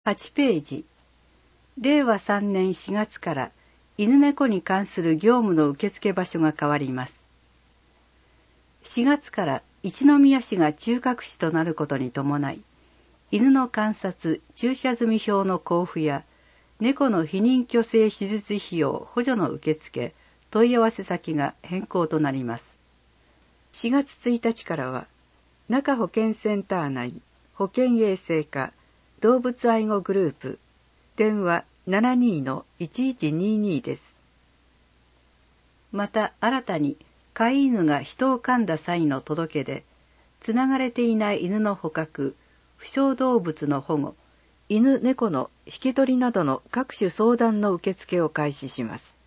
8ページ。令和3年4月から犬猫に関する業務の受付場所が変わります。4月から一宮市が中核市となることに伴い、犬の観察・駐車済表の交付や、猫の避妊去勢手術費用補助の受付、問い合わせ先が変更となります。4月1日からは、中保健センター内、保健衛生課、動物愛護グループ、電話 72-1122 です。また新たに飼い犬が人を噛んだ際の届け出、つながれていない犬の捕獲、負傷動物の保護、犬猫の引き取りなどの各種相談の受付を開始します。